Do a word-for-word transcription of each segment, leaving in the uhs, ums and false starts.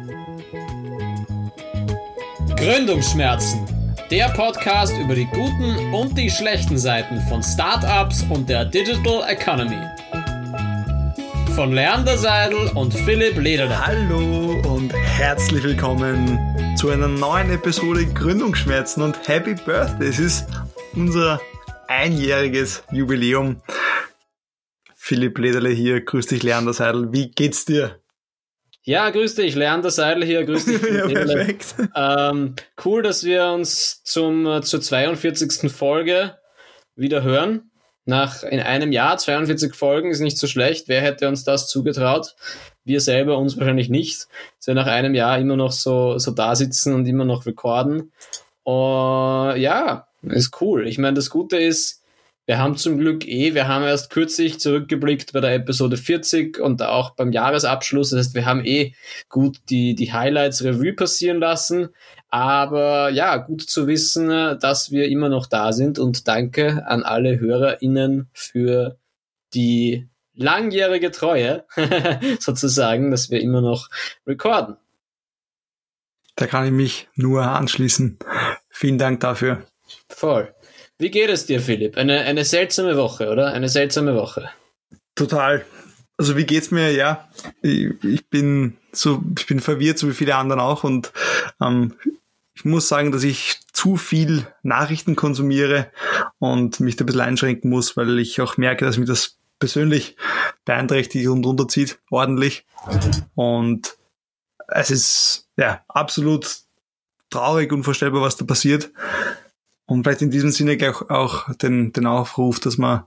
Gründungsschmerzen, der Podcast über die guten und die schlechten Seiten von Startups und der Digital Economy. Von Leander Seidel und Philipp Lederle. Hallo und herzlich willkommen zu einer neuen Episode Gründungsschmerzen und Happy Birthday. Es ist unser einjähriges Jubiläum. Philipp Lederle hier, grüß dich Leander Seidel, wie geht's dir? Ja, grüß dich, Leander Seidel hier, grüß dich. Ja, perfekt. Ähm, cool, dass wir uns zum, zur zweiundvierzigsten Folge wieder hören. Nach in einem Jahr, zweiundvierzig Folgen ist nicht so schlecht. Wer hätte uns das zugetraut? Wir selber uns wahrscheinlich nicht. Dass wir nach einem Jahr immer noch so, so da sitzen und immer noch recorden. Uh, ja, ist cool. Ich meine, das Gute ist, wir haben zum Glück eh, wir haben erst kürzlich zurückgeblickt bei der Episode vierzig und auch beim Jahresabschluss. Das heißt, wir haben eh gut die, die Highlights Revue passieren lassen. Aber ja, gut zu wissen, dass wir immer noch da sind und danke an alle HörerInnen für die langjährige Treue, sozusagen, dass wir immer noch recorden. Da kann ich mich nur anschließen. Vielen Dank dafür. Voll. Wie geht es dir, Philipp? Eine, eine seltsame Woche, oder? Eine seltsame Woche. Total. Also wie geht's mir? Ja, ich, ich bin so, ich bin verwirrt, so wie viele anderen auch, und ähm, ich muss sagen, dass ich zu viel Nachrichten konsumiere und mich da ein bisschen einschränken muss, weil ich auch merke, dass mich das persönlich beeinträchtigt und runterzieht, ordentlich. Und es ist ja absolut traurig, unvorstellbar, was da passiert. Und vielleicht in diesem Sinne gleich auch den, den Aufruf, dass man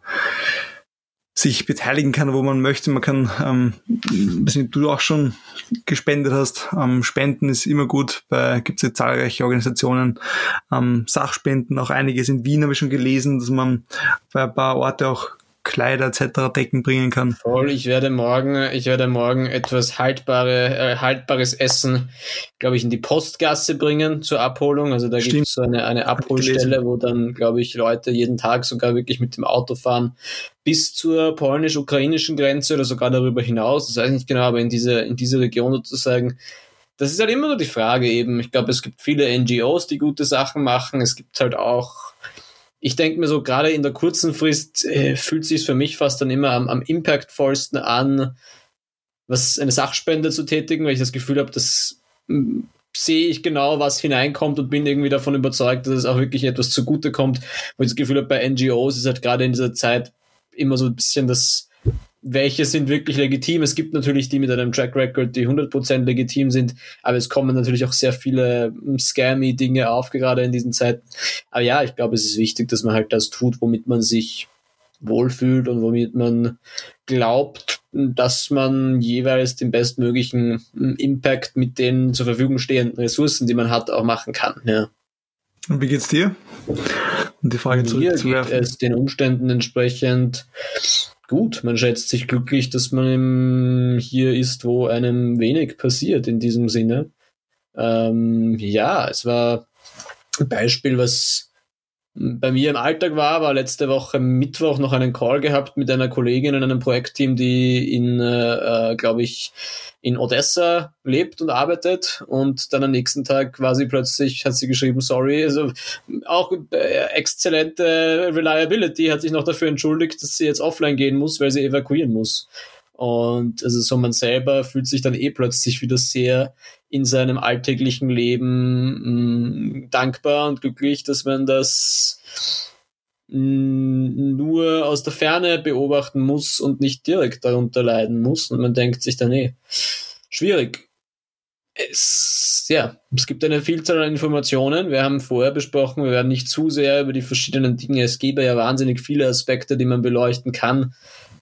sich beteiligen kann, wo man möchte. Man kann, ähm, weiß nicht, du auch schon gespendet hast. Ähm, Spenden ist immer gut. Bei gibt es ja zahlreiche Organisationen. Ähm, Sachspenden, auch einiges in Wien habe ich schon gelesen, dass man bei ein paar Orte auch Kleider et cetera Decken bringen kann. Voll, ich werde morgen, ich werde morgen etwas haltbare, äh, haltbares Essen, glaube ich, in die Postgasse bringen zur Abholung. Also da gibt es so eine, eine Abholstelle, wo dann, glaube ich, Leute jeden Tag sogar wirklich mit dem Auto fahren bis zur polnisch-ukrainischen Grenze oder sogar darüber hinaus. Das weiß ich nicht genau, aber in diese, in diese Region sozusagen. Das ist halt immer nur die Frage eben. Ich glaube, es gibt viele N G Os, die gute Sachen machen. Es gibt halt auch, ich denke mir so, gerade in der kurzen Frist äh, fühlt sich für mich fast dann immer am, am impactvollsten an, was eine Sachspende zu tätigen, weil ich das Gefühl habe, das mh, sehe ich genau, was hineinkommt und bin irgendwie davon überzeugt, dass es auch wirklich etwas zugutekommt. Wo ich das Gefühl habe, bei N G Os ist halt gerade in dieser Zeit immer so ein bisschen das, welche sind wirklich legitim. Es gibt natürlich die mit einem Track Record, die hundert Prozent legitim sind, aber es kommen natürlich auch sehr viele scammy Dinge auf, gerade in diesen Zeiten. Aber ja, ich glaube, es ist wichtig, dass man halt das tut, womit man sich wohlfühlt und womit man glaubt, dass man jeweils den bestmöglichen Impact mit den zur Verfügung stehenden Ressourcen, die man hat, auch machen kann. Ja. Und wie geht's dir? Um die Frage zurückzuwerfen. Geht es den Umständen entsprechend gut. Man schätzt sich glücklich, dass man hier ist, wo einem wenig passiert in diesem Sinne. Ähm, ja, es war ein Beispiel, was bei mir im Alltag war, war letzte Woche Mittwoch noch einen Call gehabt mit einer Kollegin in einem Projektteam, die in, äh, glaube ich, in Odessa lebt und arbeitet, und dann am nächsten Tag quasi plötzlich hat sie geschrieben, sorry, also auch äh, exzellente Reliability, hat sich noch dafür entschuldigt, dass sie jetzt offline gehen muss, weil sie evakuieren muss. Und also so man selber fühlt sich dann eh plötzlich wieder sehr in seinem alltäglichen Leben mh, dankbar und glücklich, dass man das mh, nur aus der Ferne beobachten muss und nicht direkt darunter leiden muss. Und man denkt sich dann, eh, schwierig. Es, ja, es gibt eine Vielzahl an Informationen. Wir haben vorher besprochen, wir werden nicht zu sehr über die verschiedenen Dinge. Es gäbe ja wahnsinnig viele Aspekte, die man beleuchten kann.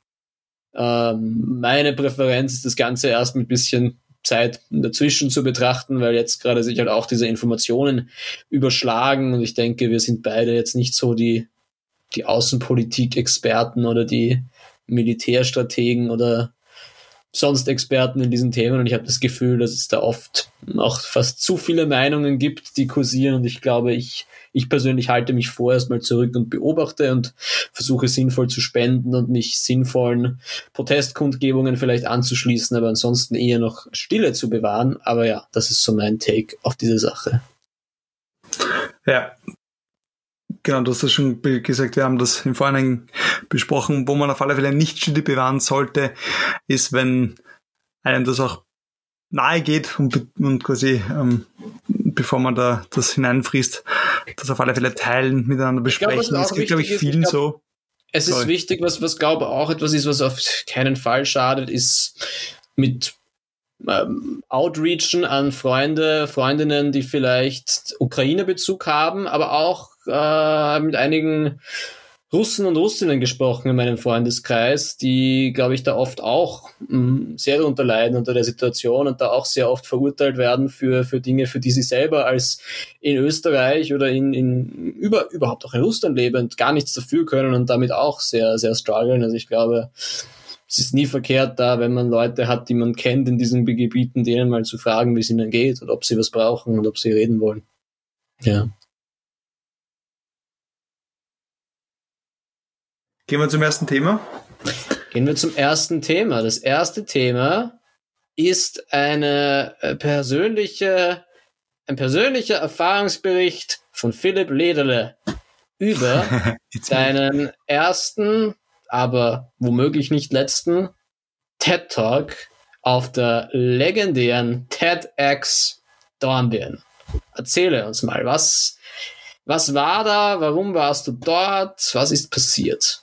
Ähm, meine Präferenz ist, das Ganze erst mit ein bisschen Zeit dazwischen zu betrachten, weil jetzt gerade sich halt auch diese Informationen überschlagen, und ich denke, wir sind beide jetzt nicht so die, die Außenpolitik-Experten oder die Militärstrategen oder sonst Experten in diesen Themen und ich habe das Gefühl, dass es da oft auch fast zu viele Meinungen gibt, die kursieren und ich glaube, ich, ich persönlich halte mich vorerst mal zurück und beobachte und versuche sinnvoll zu spenden und mich sinnvollen Protestkundgebungen vielleicht anzuschließen, aber ansonsten eher noch Stille zu bewahren. Aber ja, das ist so mein Take auf diese Sache. Ja, genau, du hast das schon gesagt, wir haben das im Vorhinein besprochen, wo man auf alle Fälle nicht Stille bewahren sollte, ist, wenn einem das auch nahe geht und, und quasi, ähm, bevor man da das hineinfrisst, das auf alle Fälle teilen, miteinander besprechen. Ich glaub, das geht, glaube ich, vielen ich glaub, so. Es Sorry. ist wichtig, was, was glaube auch etwas ist, was auf keinen Fall schadet, ist mit ähm, Outreachen an Freunde, Freundinnen, die vielleicht Ukraine-Bezug haben, aber auch äh, mit einigen Russen und Russinnen gesprochen in meinem Freundeskreis, die, glaube ich, da oft auch mh, sehr darunter leiden unter der Situation und da auch sehr oft verurteilt werden für, für Dinge, für die sie selber als in Österreich oder in, in über, überhaupt auch in Russland lebend gar nichts dafür können und damit auch sehr, sehr strugglen. Also ich glaube, es ist nie verkehrt da, wenn man Leute hat, die man kennt in diesen Gebieten, denen mal zu fragen, wie es ihnen geht und ob sie was brauchen und ob sie reden wollen. Ja. Gehen wir zum ersten Thema. Gehen wir zum ersten Thema. Das erste Thema ist eine persönliche, ein persönlicher Erfahrungsbericht von Philipp Lederle über seinen ersten, aber womöglich nicht letzten TED-Talk auf der legendären TEDx Dornbirn. Erzähle uns mal, was, was war da? Warum warst du dort? Was ist passiert?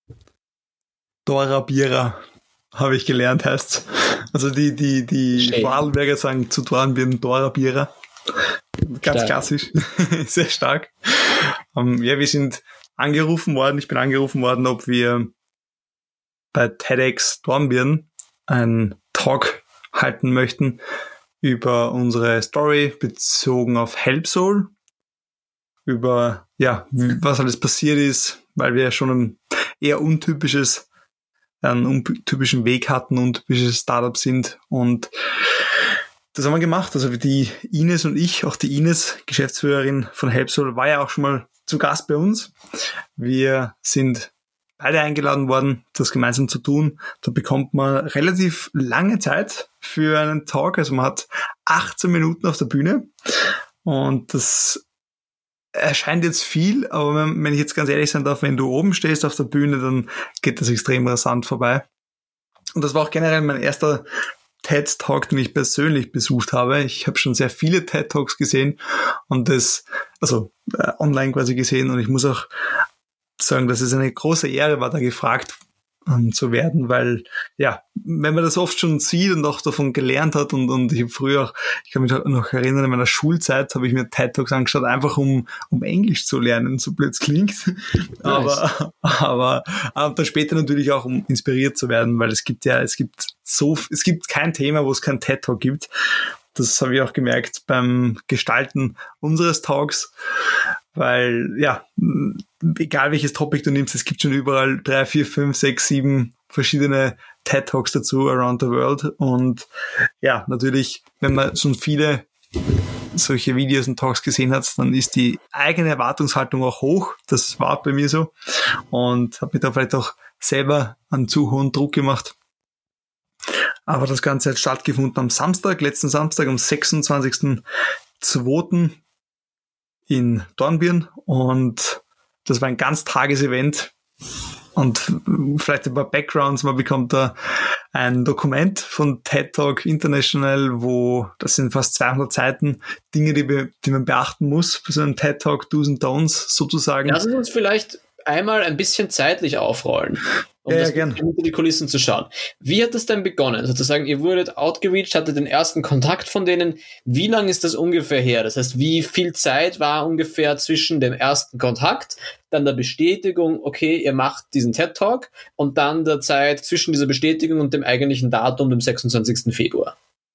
Dora Bira, habe ich gelernt, heißt. Also die, die, die Vorarlberger sagen zu Dornbirn Dora Bira. Ganz stark. Klassisch. Sehr stark. Um, ja, wir sind angerufen worden, ich bin angerufen worden, ob wir bei TEDx Dornbirn einen Talk halten möchten über unsere Story bezogen auf Helpsoul, über, ja, was alles passiert ist, weil wir schon ein eher untypisches einen untypischen Weg hatten, untypische Startups sind und das haben wir gemacht. Also die Ines und ich, auch die Ines, Geschäftsführerin von Helpsoul, war ja auch schon mal zu Gast bei uns. Wir sind beide eingeladen worden, das gemeinsam zu tun. Da bekommt man relativ lange Zeit für einen Talk. Also man hat achtzehn Minuten auf der Bühne und das erscheint jetzt viel, aber wenn, wenn ich jetzt ganz ehrlich sein darf, wenn du oben stehst auf der Bühne, dann geht das extrem rasant vorbei. Und das war auch generell mein erster TED-Talk, den ich persönlich besucht habe. Ich habe schon sehr viele TED-Talks gesehen und das, also äh, online quasi gesehen und ich muss auch sagen, dass es eine große Ehre war, da gefragt um, zu werden, weil ja, wenn man das oft schon sieht und auch davon gelernt hat und, und ich habe früher auch, ich kann mich noch erinnern, in meiner Schulzeit habe ich mir TED-Talks angeschaut, einfach um um Englisch zu lernen, so blöd es klingt, nice. aber, aber aber dann später natürlich auch, um inspiriert zu werden, weil es gibt ja, es gibt so, es gibt kein Thema, wo es kein TED-Talk gibt. Das habe ich auch gemerkt beim Gestalten unseres Talks, weil, ja, egal welches Topic du nimmst, es gibt schon überall drei, vier, fünf, sechs, sieben verschiedene TED-Talks dazu around the world und ja, natürlich, wenn man schon viele solche Videos und Talks gesehen hat, dann ist die eigene Erwartungshaltung auch hoch. Das war bei mir so und habe mir da vielleicht auch selber einen zu hohen Druck gemacht. Aber das Ganze hat stattgefunden am Samstag, letzten Samstag, am sechsundzwanzigsten zweiten in Dornbirn und das war ein Ganztages-Event und vielleicht ein paar Backgrounds. Man bekommt da ein Dokument von TED Talk International, wo, das sind fast zweihundert Seiten, Dinge, die, die man beachten muss für so einen TED Talk, Do's und Don'ts sozusagen. Lass uns vielleicht einmal ein bisschen zeitlich aufrollen, um ja, das ja, hinter die Kulissen zu schauen. Wie hat das denn begonnen? Sozusagen, ihr wurdet outgereached, hattet den ersten Kontakt von denen. Wie lange ist das ungefähr her? Das heißt, wie viel Zeit war ungefähr zwischen dem ersten Kontakt, dann der Bestätigung, okay, ihr macht diesen TED-Talk und dann der Zeit zwischen dieser Bestätigung und dem eigentlichen Datum, dem sechsundzwanzigsten Februar?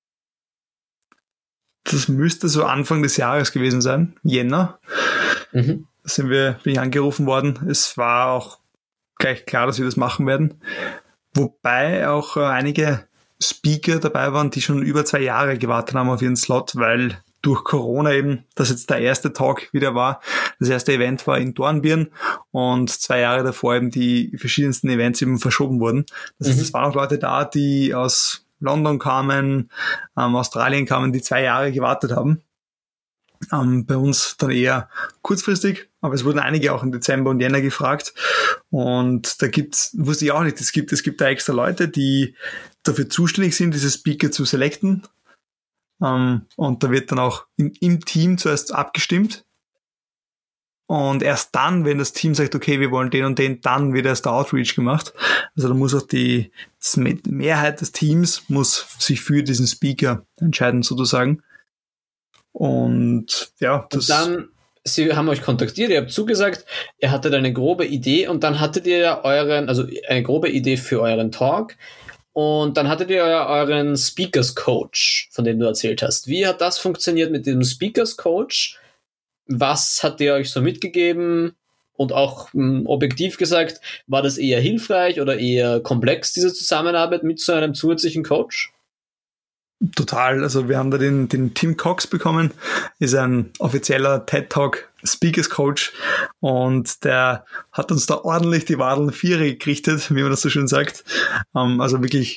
Das müsste so Anfang des Jahres gewesen sein, Jänner. Mhm. Da sind wir, bin ich angerufen worden. Es war auch gleich klar, dass wir das machen werden. Wobei auch äh, einige Speaker dabei waren, die schon über zwei Jahre gewartet haben auf ihren Slot, weil durch Corona eben, das jetzt der erste Talk wieder war. Das erste Event war in Dornbirn und zwei Jahre davor eben die verschiedensten Events eben verschoben wurden. Das heißt, mhm. es waren auch Leute da, die aus London kamen, ähm, Australien kamen, die zwei Jahre gewartet haben. Ähm, bei uns dann eher kurzfristig, aber es wurden einige auch im Dezember und Jänner gefragt. Und da gibt's, wusste ich auch nicht, es gibt, es gibt da extra Leute, die dafür zuständig sind, diese Speaker zu selecten. Um, und da wird dann auch im, im Team zuerst abgestimmt und erst dann, wenn das Team sagt, okay, wir wollen den und den, dann wird erst der Outreach gemacht. Also da muss auch die Mehrheit des Teams muss sich für diesen Speaker entscheiden sozusagen. Und ja, das... Und dann, Sie haben euch kontaktiert, ihr habt zugesagt, ihr hattet eine grobe Idee und dann hattet ihr ja euren, also eine grobe Idee für euren Talk. Und dann hattet ihr ja euren Speakers Coach, von dem du erzählt hast. Wie hat das funktioniert mit dem Speakers Coach? Was hat der euch so mitgegeben? Und auch m, objektiv gesagt, war das eher hilfreich oder eher komplex, diese Zusammenarbeit mit so einem zusätzlichen Coach? Total. Also wir haben da den, den Tim Cox bekommen, ist ein offizieller TED Talk Speakers Coach und der hat uns da ordentlich die Wadeln Viere gerichtet, wie man das so schön sagt. Um, also wirklich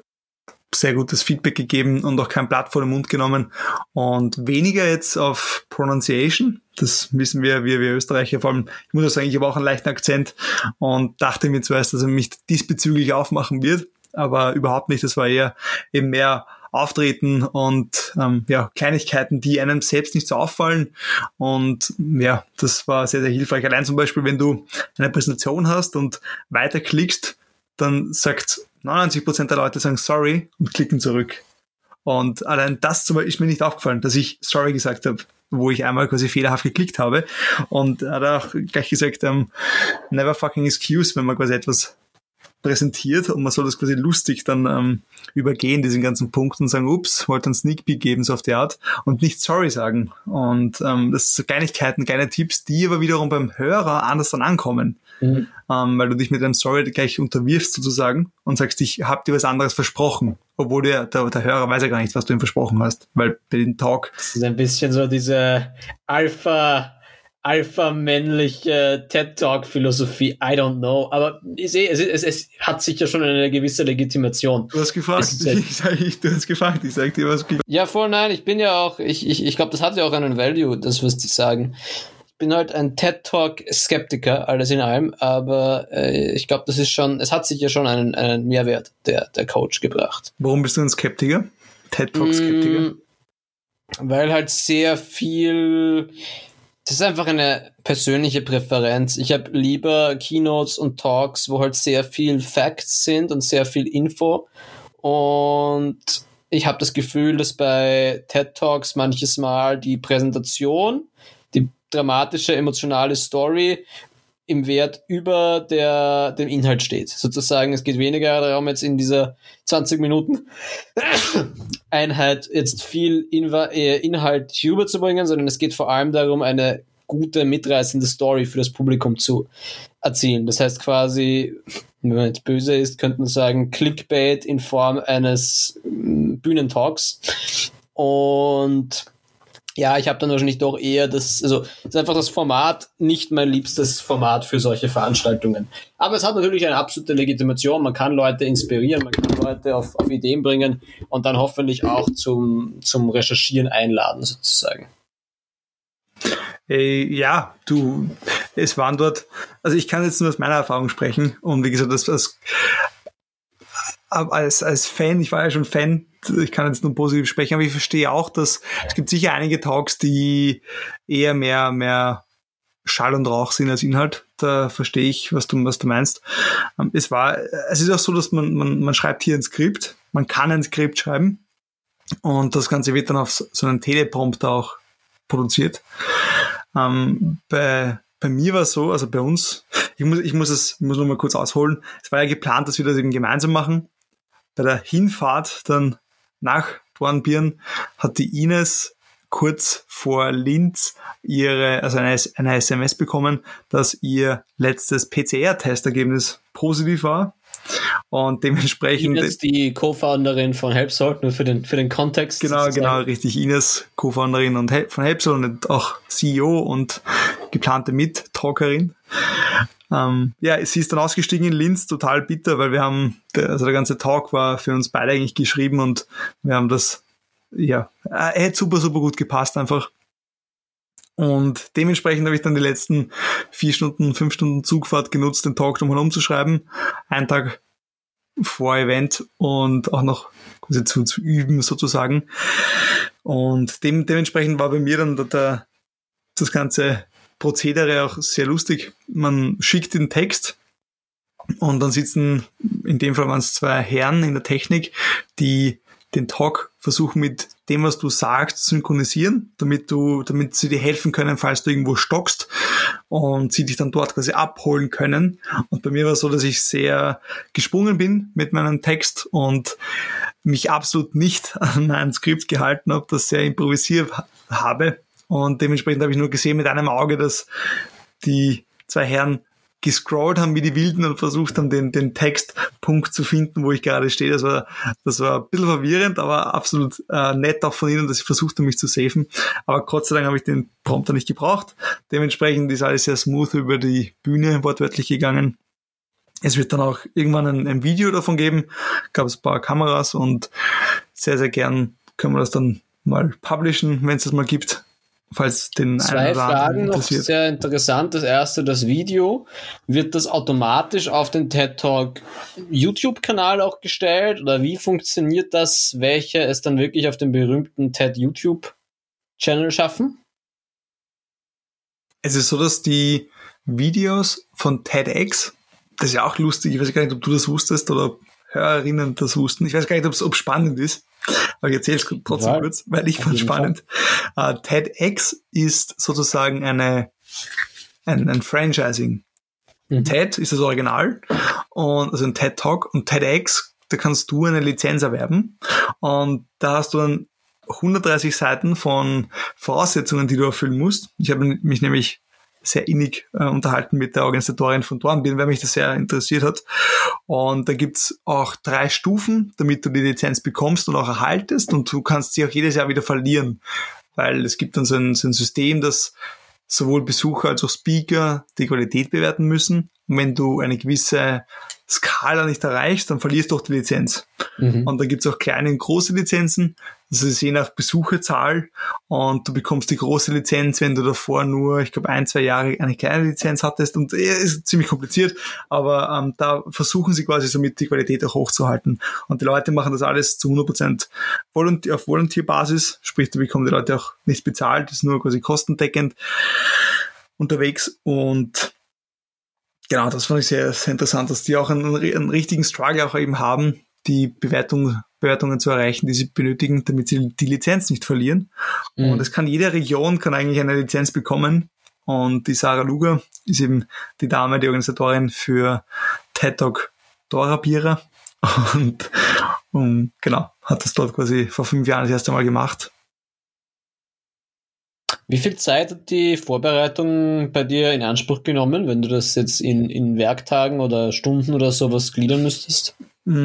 sehr gutes Feedback gegeben und auch kein Blatt vor den Mund genommen und weniger jetzt auf Pronunciation. Das wissen wir, wir, wir Österreicher, vor allem, ich muss auch sagen, ich habe auch einen leichten Akzent und dachte mir zuerst, dass er mich diesbezüglich aufmachen wird, aber überhaupt nicht. Das war eher eben mehr Auftreten und ähm, ja, Kleinigkeiten, die einem selbst nicht so auffallen. Und ja, das war sehr, sehr hilfreich. Allein zum Beispiel, wenn du eine Präsentation hast und weiterklickst, dann sagt neunundneunzig Prozent der Leute sagen sorry und klicken zurück. Und allein das zum Beispiel ist mir nicht aufgefallen, dass ich sorry gesagt habe, wo ich einmal quasi fehlerhaft geklickt habe. Und er hat auch gleich gesagt, um, never fucking excuse, wenn man quasi etwas präsentiert und man soll das quasi lustig dann ähm, übergehen, diesen ganzen Punkt und sagen, ups, wollte einen Sneak Peek geben, so auf die Art und nicht sorry sagen. Und ähm, das sind Kleinigkeiten, kleine Tipps, die aber wiederum beim Hörer anders dann ankommen. Mhm. Ähm, weil du dich mit einem Sorry gleich unterwirfst sozusagen und sagst, ich hab dir was anderes versprochen, obwohl der, der, der Hörer weiß ja gar nicht, was du ihm versprochen hast, weil bei dem Talk... Das ist ein bisschen so diese Alpha... alpha-männliche TED-Talk-Philosophie, I don't know, aber ich sehe, es, es, es hat sicher schon eine gewisse Legitimation. Du hast gefragt, ich sag, ich, du hast gefragt, ich sag dir was. Ja, voll nein, ich bin ja auch, ich, ich, ich glaube, das hat ja auch einen Value, das was die sagen. Ich bin halt ein TED-Talk-Skeptiker, alles in allem, aber äh, ich glaube, das ist schon, es hat sicher schon einen, einen Mehrwert, der, der Coach gebracht. Warum bist du ein Skeptiker? TED-Talk-Skeptiker? Mm, weil halt sehr viel... Das ist einfach eine persönliche Präferenz. Ich habe lieber Keynotes und Talks, wo halt sehr viel Facts sind und sehr viel Info. Und ich habe das Gefühl, dass bei TED Talks manches Mal die Präsentation, die dramatische, emotionale Story im Wert über der, dem Inhalt steht. Sozusagen, es geht weniger darum, jetzt in dieser zwanzig Minuten Einheit jetzt viel Inva- äh, Inhalt rüberzubringen, sondern es geht vor allem darum, eine gute, mitreißende Story für das Publikum zu erzielen. Das heißt quasi, wenn man jetzt böse ist, könnte man sagen, Clickbait in Form eines Bühnentalks. Und ja, ich habe dann wahrscheinlich doch eher das, also ist einfach das Format nicht mein liebstes Format für solche Veranstaltungen. Aber es hat natürlich eine absolute Legitimation. Man kann Leute inspirieren, man kann Leute auf, auf Ideen bringen und dann hoffentlich auch zum, zum Recherchieren einladen, sozusagen. Äh, ja, du, es waren dort, also ich kann jetzt nur aus meiner Erfahrung sprechen und wie gesagt, das, das als, als Fan, ich war ja schon Fan, ich kann jetzt nur positiv sprechen, aber ich verstehe auch, dass es gibt sicher einige Talks, die eher mehr, mehr Schall und Rauch sind als Inhalt. Da verstehe ich, was du, was du meinst. Es war, es ist auch so, dass man, man, man schreibt hier ein Skript, man kann ein Skript schreiben und das Ganze wird dann auf so einen Teleprompter auch produziert. Ähm, bei, bei mir war es so, also bei uns, ich muss, ich muss es, ich muss noch mal kurz ausholen. Es war ja geplant, dass wir das eben gemeinsam machen. Bei der Hinfahrt dann nach Dornbirn hat die Ines kurz vor Linz ihre, also eine, eine S M S bekommen, dass ihr letztes P C R-Testergebnis positiv war. Und dementsprechend... Ines, die Co-Founderin von Helpsol, nur für den, für den Kontext. Genau, sozusagen. Genau, richtig. Ines, Co-Founderin und Hel- von Helpsol und auch C E O und geplante Mit-Talkerin. Ähm, ja, sie ist dann ausgestiegen in Linz, total bitter, weil wir haben, der, also der ganze Talk war für uns beide eigentlich geschrieben und wir haben das, ja, er hätte super, super gut gepasst einfach. Und dementsprechend habe ich dann die letzten vier Stunden, fünf Stunden Zugfahrt genutzt, den Talk nochmal umzuschreiben. Einen Tag vor Event und auch noch quasi zu, zu üben sozusagen. Und dem, dementsprechend war bei mir dann der, der, das ganze Prozedere auch sehr lustig. Man schickt den Text und dann sitzen, in dem Fall waren es zwei Herren in der Technik, die den Talk versuchen mit dem, was du sagst, zu synchronisieren, damit du, damit sie dir helfen können, falls du irgendwo stockst und sie dich dann dort quasi abholen können. Und bei mir war es so, dass ich sehr gesprungen bin mit meinem Text und mich absolut nicht an mein Skript gehalten habe, das sehr improvisiert habe. Und dementsprechend habe ich nur gesehen mit einem Auge, dass die zwei Herren gescrollt haben wie die Wilden und versucht haben, den, den Textpunkt zu finden, wo ich gerade stehe. Das war, das war ein bisschen verwirrend, aber absolut äh, nett auch von ihnen, dass sie versucht haben, mich zu safen. Aber Gott sei Dank habe ich den Prompter nicht gebraucht. Dementsprechend ist alles sehr smooth über die Bühne wortwörtlich gegangen. Es wird dann auch irgendwann ein, ein Video davon geben. Gab es ein paar Kameras und sehr, sehr gern können wir das dann mal publishen, wenn es das mal gibt. Falls den Zwei Fragen noch sehr interessant. Das erste, das Video. Wird das automatisch auf den TED Talk YouTube-Kanal auch gestellt? Oder wie funktioniert das, welche es dann wirklich auf dem berühmten TED YouTube-Channel schaffen? Es ist so, dass die Videos von TEDx, das ist ja auch lustig, ich weiß gar nicht, ob du das wusstest oder Hörerinnen das wussten. Ich weiß gar nicht, ob es spannend ist, aber ich erzähle es trotzdem ja, kurz, weil ich fand es spannend. Uh, TEDx ist sozusagen eine ein, ein Franchising. Mhm. TED ist das Original, und also ein TED Talk, und TEDx, da kannst du eine Lizenz erwerben und da hast du dann hundertdreißig Seiten von Voraussetzungen, die du erfüllen musst. Ich habe mich nämlich sehr innig äh, unterhalten mit der Organisatorin von Dornbirn, weil mich das sehr interessiert hat. Und da gibt's auch drei Stufen, damit du die Lizenz bekommst und auch erhaltest, und du kannst sie auch jedes Jahr wieder verlieren, weil es gibt dann so ein, so ein System, das sowohl Besucher als auch Speaker die Qualität bewerten müssen. Und wenn du eine gewisse Skala nicht erreichst, dann verlierst du auch die Lizenz. Mhm. Und da gibt's auch kleine und große Lizenzen. Das ist je nach Besucherzahl, und du bekommst die große Lizenz, wenn du davor nur, ich glaube, ein, zwei Jahre eine kleine Lizenz hattest, und es ist ziemlich kompliziert, aber ähm, da versuchen sie quasi somit die Qualität auch hochzuhalten. Und die Leute machen das alles zu hundert Prozent Volunteer, auf Volunteer-Basis, sprich, da bekommen die Leute auch nichts bezahlt, das ist nur quasi kostendeckend unterwegs. Und genau, das fand ich sehr, sehr interessant, dass die auch einen, einen richtigen Struggle auch eben haben, die Bewertung, Bewertungen zu erreichen, die sie benötigen, damit sie die Lizenz nicht verlieren. Mhm. Und es kann jede Region kann eigentlich eine Lizenz bekommen. Und die Sarah Luger ist eben die Dame, die Organisatorin für TED Talk Dora Bierer. Und, und genau, hat das dort quasi vor fünf Jahren das erste Mal gemacht. Wie viel Zeit hat die Vorbereitung bei dir in Anspruch genommen, wenn du das jetzt in, in Werktagen oder Stunden oder sowas gliedern müsstest?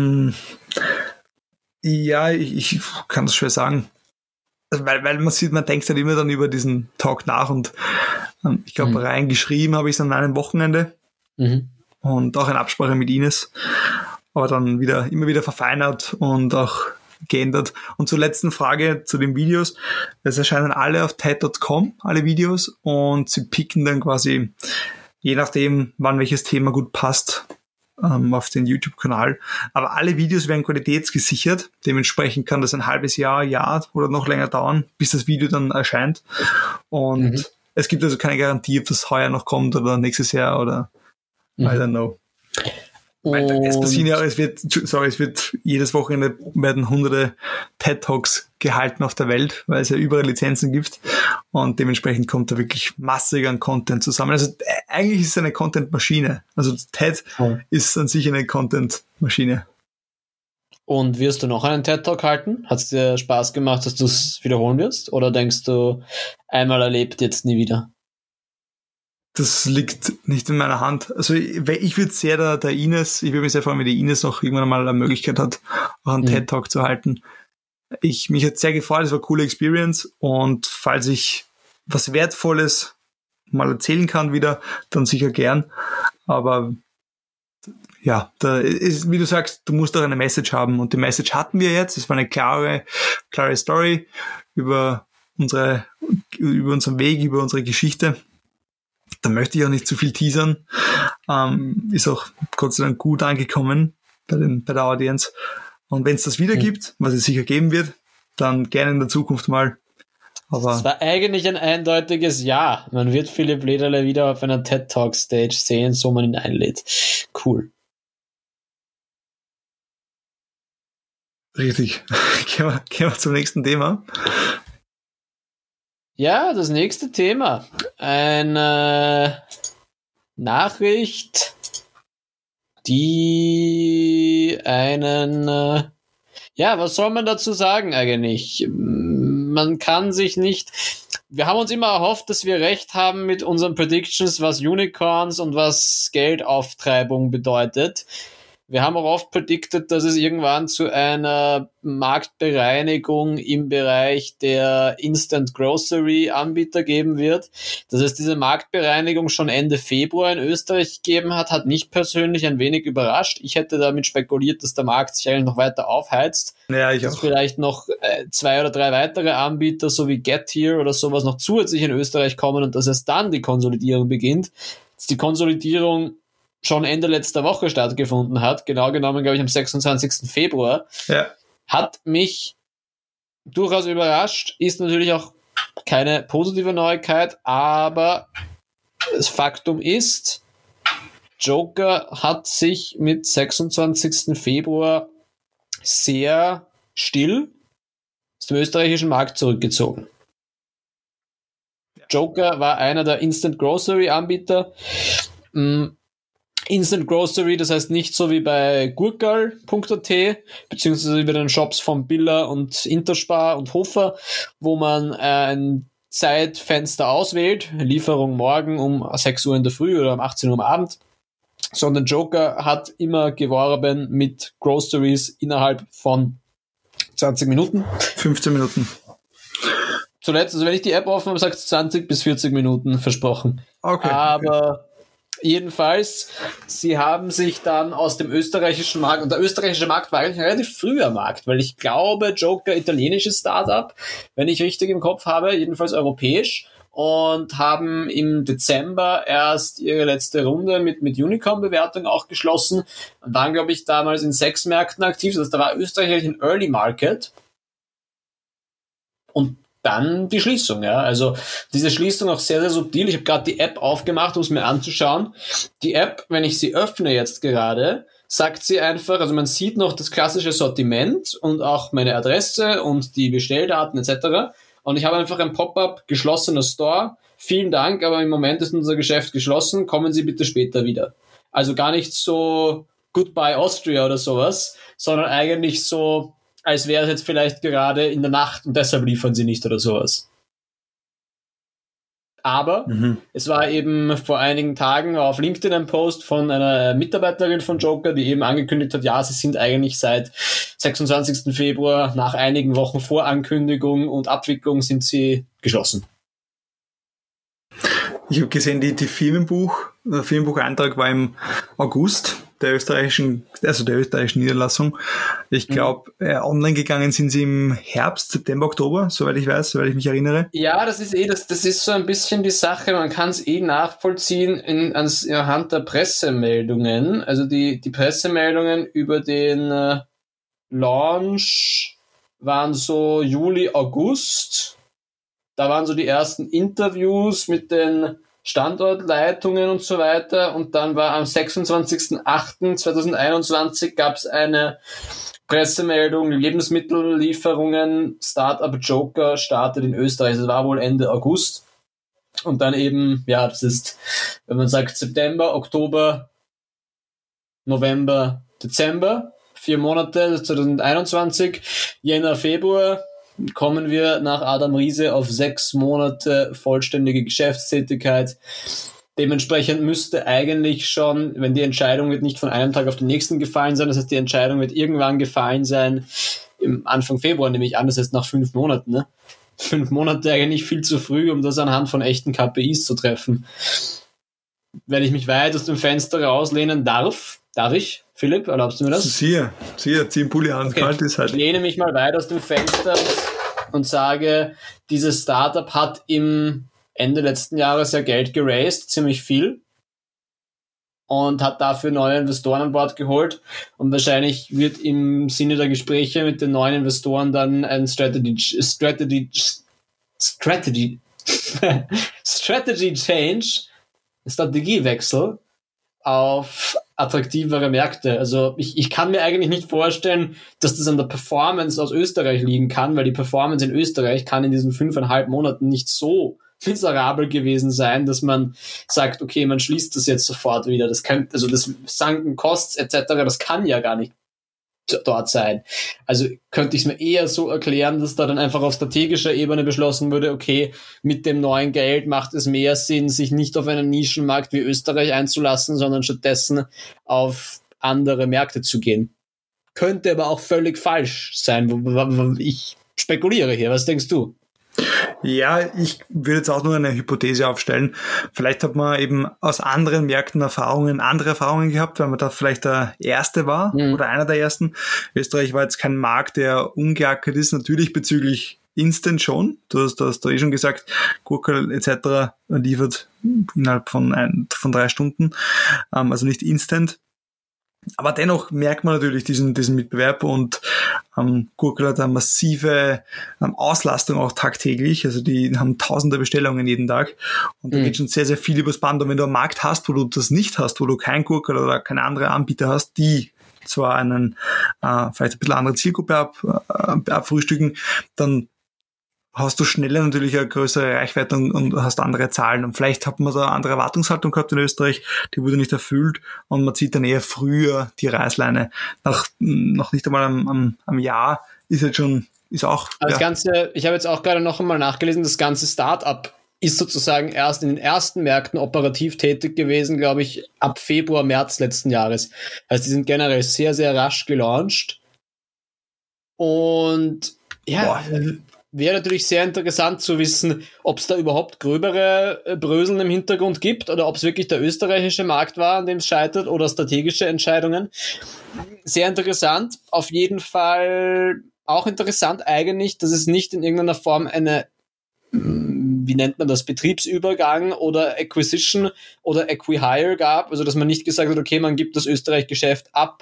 Ja, ich, ich kann das schwer sagen. Weil, weil man sieht, man denkt halt immer dann über diesen Talk nach, und ähm, ich glaube, mhm. rein geschrieben habe ich es an einem Wochenende mhm. und auch in Absprache mit Ines, aber dann wieder immer wieder verfeinert und auch geändert. Und zur letzten Frage zu den Videos. Es erscheinen alle auf TED Punkt com, alle Videos, und sie picken dann quasi, je nachdem, wann welches Thema gut passt, ähm, auf den YouTube-Kanal. Aber alle Videos werden qualitätsgesichert. Dementsprechend kann das ein halbes Jahr, Jahr oder noch länger dauern, bis das Video dann erscheint. Und mhm. es gibt also keine Garantie, ob das heuer noch kommt oder nächstes Jahr oder mhm. I don't know. Weil es passieren ja, es wird, sorry, es wird jedes Wochenende werden hunderte TED Talks gehalten auf der Welt, weil es ja überall Lizenzen gibt, und dementsprechend kommt da wirklich massig an Content zusammen. Also eigentlich ist es eine Content-Maschine. Also TED oh. ist an sich eine Content-Maschine. Und wirst du noch einen TED Talk halten? Hat es dir Spaß gemacht, dass du es wiederholen wirst? Oder denkst du, einmal erlebt, jetzt nie wieder? das liegt nicht in meiner Hand. Also ich, ich würde sehr der, der Ines, ich würde mich sehr freuen, wenn die Ines noch irgendwann mal eine Möglichkeit hat, auch einen mhm. TED-Talk zu halten. Ich, mich hat sehr gefreut, es war eine coole Experience und falls ich was Wertvolles mal erzählen kann wieder, dann sicher gern. Aber ja, da ist, wie du sagst, du musst auch eine Message haben und die Message hatten wir jetzt. Es war eine klare, klare Story über unsere, über unseren Weg, über unsere Geschichte. Da möchte ich auch nicht zu viel teasern. Ähm, ist auch Gott sei Dank gut angekommen bei den, bei der Audience. Und wenn es das wieder gibt, was es sicher geben wird, dann gerne in der Zukunft mal. Aber es war eigentlich ein eindeutiges Ja. Man wird Philipp Lederle wieder auf einer TED-Talk-Stage sehen, so man ihn einlädt. Cool. Richtig. Gehen wir, gehen wir zum nächsten Thema. Ja, das nächste Thema. Eine Nachricht, die einen, ja, was soll man dazu sagen eigentlich? Man kann sich nicht, wir haben uns immer erhofft, dass wir recht haben mit unseren Predictions, was Unicorns und was Geldauftreibung bedeutet. Wir haben auch oft predicted, dass es irgendwann zu einer Marktbereinigung im Bereich der Instant Grocery Anbieter geben wird. Dass es diese Marktbereinigung schon Ende Februar in Österreich gegeben hat, hat mich persönlich ein wenig überrascht. Ich hätte damit spekuliert, dass der Markt sich eigentlich noch weiter aufheizt. Ja, ich dass auch. Vielleicht noch äh, zwei oder drei weitere Anbieter, so wie Getir oder sowas, noch zusätzlich in Österreich kommen und dass es dann die Konsolidierung beginnt. Dass die Konsolidierung schon Ende letzter Woche stattgefunden hat, genau genommen, glaube ich, am sechsundzwanzigsten Februar, ja. Hat mich durchaus überrascht, ist natürlich auch keine positive Neuigkeit, aber das Faktum ist, Joker hat sich mit sechsundzwanzigsten Februar sehr still aus dem österreichischen Markt zurückgezogen. Joker war einer der Instant Grocery Anbieter. Instant Grocery, das heißt nicht so wie bei Gurkal Punkt a t, beziehungsweise wie bei den Shops von Billa und Interspar und Hofer, wo man ein Zeitfenster auswählt, Lieferung morgen um sechs Uhr in der Früh oder um achtzehn Uhr am Abend, sondern Joker hat immer geworben mit Groceries innerhalb von zwanzig Minuten. fünfzehn Minuten. Zuletzt, also wenn ich die App offen habe, sagt es zwanzig bis vierzig Minuten versprochen. Okay. Aber okay. Jedenfalls, sie haben sich dann aus dem österreichischen Markt, und der österreichische Markt war eigentlich ein relativ früher Markt, weil ich glaube, Joker italienisches Startup, wenn ich richtig im Kopf habe, jedenfalls europäisch, und haben im Dezember erst ihre letzte Runde mit, mit Unicorn-Bewertung auch geschlossen und waren, glaube ich, damals in sechs Märkten aktiv, das heißt, da war Österreich ein Early Market und dann die Schließung, ja. Also diese Schließung auch sehr, sehr subtil. Ich habe gerade die App aufgemacht, um es mir anzuschauen. Die App, wenn ich sie öffne jetzt gerade, sagt sie einfach, also man sieht noch das klassische Sortiment und auch meine Adresse und die Bestelldaten et cetera. Und ich habe einfach ein Pop-up, geschlossener Store. Vielen Dank, aber im Moment ist unser Geschäft geschlossen. Kommen Sie bitte später wieder. Also gar nicht so Goodbye Austria oder sowas, sondern eigentlich so, als wäre es jetzt vielleicht gerade in der Nacht und deshalb liefern sie nicht oder sowas. Aber mhm. es war eben vor einigen Tagen auf LinkedIn ein Post von einer Mitarbeiterin von Joker, die eben angekündigt hat, ja, sie sind eigentlich seit sechsundzwanzigsten Februar nach einigen Wochen Vorankündigung und Abwicklung sind sie geschlossen. Ich habe gesehen, die, die Firmenbuch, der Firmenbucheintrag war im August der österreichischen, also der österreichischen Niederlassung. Ich glaube, mhm. äh, online gegangen sind sie im Herbst, September, Oktober, soweit ich weiß, soweit ich mich erinnere. Ja, das ist eh, das, das ist so ein bisschen die Sache, man kann es eh nachvollziehen in, anhand der Pressemeldungen. Also die, die Pressemeldungen über den äh, Launch waren so Juli, August. Da waren so die ersten Interviews mit den Standortleitungen und so weiter und dann war am sechsundzwanzigsten achten zweitausendeinundzwanzig gab es eine Pressemeldung, Lebensmittellieferungen, Startup Joker startet in Österreich. Das war wohl Ende August und dann eben, ja, das ist, wenn man sagt September, Oktober, November, Dezember, vier Monate, zweitausendeinundzwanzig, Jänner, Februar, kommen wir nach Adam Riese auf sechs Monate vollständige Geschäftstätigkeit. Dementsprechend müsste eigentlich schon, wenn die Entscheidung wird nicht von einem Tag auf den nächsten gefallen sein, das heißt, die Entscheidung wird irgendwann gefallen sein, im Anfang Februar nehme ich an, das heißt nach fünf Monaten, ne? Fünf Monate eigentlich viel zu früh, um das anhand von echten K P Is zu treffen. Wenn ich mich weit aus dem Fenster rauslehnen darf, darf ich, Philipp, erlaubst du mir das? Siehe, siehe, zieh den Pulli an, okay. Kalt ist halt. Ich lehne mich mal weit aus dem Fenster und sage, dieses Startup hat im Ende letzten Jahres ja Geld geraced, ziemlich viel, und hat dafür neue Investoren an Bord geholt, und wahrscheinlich wird im Sinne der Gespräche mit den neuen Investoren dann ein Strategy Strategy Strategy Strategy Change, Strategiewechsel auf attraktivere Märkte. Also ich, ich kann mir eigentlich nicht vorstellen, dass das an der Performance aus Österreich liegen kann, weil die Performance in Österreich kann in diesen fünfeinhalb Monaten nicht so miserabel gewesen sein, dass man sagt, okay, man schließt das jetzt sofort wieder. Das kann, also das Sunken Costs et cetera, das kann ja gar nicht dort sein. Also könnte ich es mir eher so erklären, dass da dann einfach auf strategischer Ebene beschlossen würde, okay, mit dem neuen Geld macht es mehr Sinn, sich nicht auf einen Nischenmarkt wie Österreich einzulassen, sondern stattdessen auf andere Märkte zu gehen. Könnte aber auch völlig falsch sein. Ich spekuliere hier. Was denkst du? Ja, ich würde jetzt auch nur eine Hypothese aufstellen. Vielleicht hat man eben aus anderen Märkten Erfahrungen, andere Erfahrungen gehabt, weil man da vielleicht der Erste war mhm. oder einer der Ersten. Österreich war jetzt kein Markt, der ungeackert ist, natürlich bezüglich Instant schon. Du hast, du hast da eh schon gesagt, Gurkel et cetera liefert innerhalb von, ein, von drei Stunden, ähm, also nicht Instant. Aber dennoch merkt man natürlich diesen, diesen Mitbewerb, und ähm, Gurkel hat eine massive ähm, Auslastung auch tagtäglich. Also die haben tausende Bestellungen jeden Tag, und da mhm. geht schon sehr, sehr viel übers Band. Und wenn du einen Markt hast, wo du das nicht hast, wo du kein Gurkel oder keine andere Anbieter hast, die zwar einen äh, vielleicht ein bisschen andere Zielgruppe ab, äh, abfrühstücken, dann hast du schneller natürlich eine größere Reichweite und, und hast andere Zahlen. Und vielleicht hat man da eine andere Erwartungshaltung gehabt in Österreich, die wurde nicht erfüllt, und man zieht dann eher früher die Reißleine. Nach noch nicht einmal am, am, am Jahr ist jetzt schon, ist auch... Das ja. Ganze, ich habe jetzt auch gerade noch einmal nachgelesen, das ganze Startup ist sozusagen erst in den ersten Märkten operativ tätig gewesen, glaube ich, ab Februar, März letzten Jahres. Also die sind generell sehr, sehr rasch gelauncht. Und ja... Boah. Wäre natürlich sehr interessant zu wissen, ob es da überhaupt gröbere Bröseln im Hintergrund gibt oder ob es wirklich der österreichische Markt war, an dem es scheitert, oder strategische Entscheidungen. Sehr interessant. Auf jeden Fall auch interessant eigentlich, dass es nicht in irgendeiner Form eine, wie nennt man das, Betriebsübergang oder Acquisition oder Acquihire gab. Also dass man nicht gesagt hat, okay, man gibt das Österreich-Geschäft ab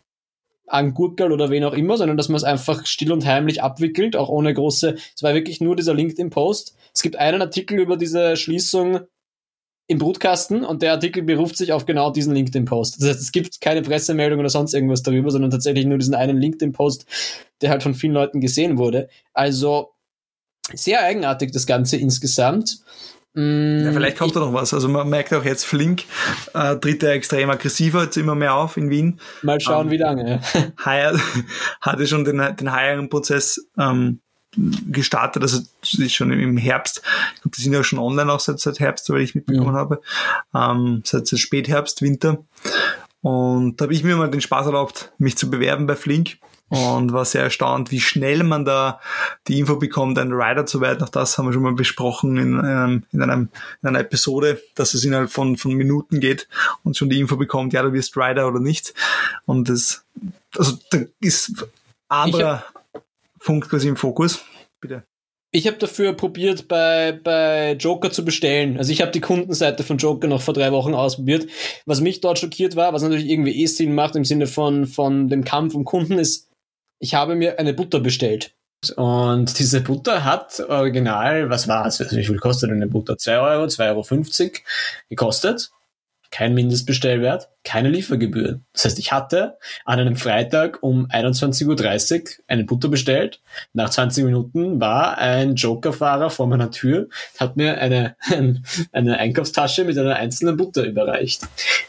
an Gurkel oder wen auch immer, sondern dass man es einfach still und heimlich abwickelt, auch ohne große, es war wirklich nur dieser LinkedIn-Post. Es gibt einen Artikel über diese Schließung im Brutkasten, und der Artikel beruft sich auf genau diesen LinkedIn-Post. Das heißt, es gibt keine Pressemeldung oder sonst irgendwas darüber, sondern tatsächlich nur diesen einen LinkedIn-Post, der halt von vielen Leuten gesehen wurde. Also sehr eigenartig das Ganze insgesamt. Ja, vielleicht kommt da noch was. Also man merkt auch jetzt, Flink äh, tritt ja extrem aggressiver jetzt immer mehr auf in Wien. Mal schauen, ähm, wie lange. Hire, hatte schon den, den Hiring-Prozess ähm, gestartet, also ist schon im Herbst. Ich glaube, die sind ja schon online auch seit, seit Herbst, soweit ich mitbekommen ja. habe. Ähm, seit, seit Spätherbst, Winter. Und da habe ich mir mal den Spaß erlaubt, mich zu bewerben bei Flink. Und war sehr erstaunt, wie schnell man da die Info bekommt, einen Rider zu werden. Auch das haben wir schon mal besprochen in, einem, in, einem, in einer Episode, dass es innerhalb von, von Minuten geht und schon die Info bekommt, ja, du wirst Rider oder nicht. Und das, also da ist ein anderer hab, Punkt quasi im Fokus. Bitte. Ich habe dafür probiert, bei, bei Joker zu bestellen. Also ich habe die Kundenseite von Joker noch vor drei Wochen ausprobiert. Was mich dort schockiert war, was natürlich irgendwie eh Sinn macht im Sinne von, von dem Kampf um Kunden, ist, ich habe mir eine Butter bestellt. Und diese Butter hat original, was war es? Wie viel kostet eine Butter? zwei Euro, zwei Euro fünfzig gekostet. Kein Mindestbestellwert, keine Liefergebühr. Das heißt, ich hatte an einem Freitag um einundzwanzig Uhr dreißig eine Butter bestellt. Nach zwanzig Minuten war ein Joker-Fahrer vor meiner Tür, hat mir eine, eine Einkaufstasche mit einer einzelnen Butter überreicht.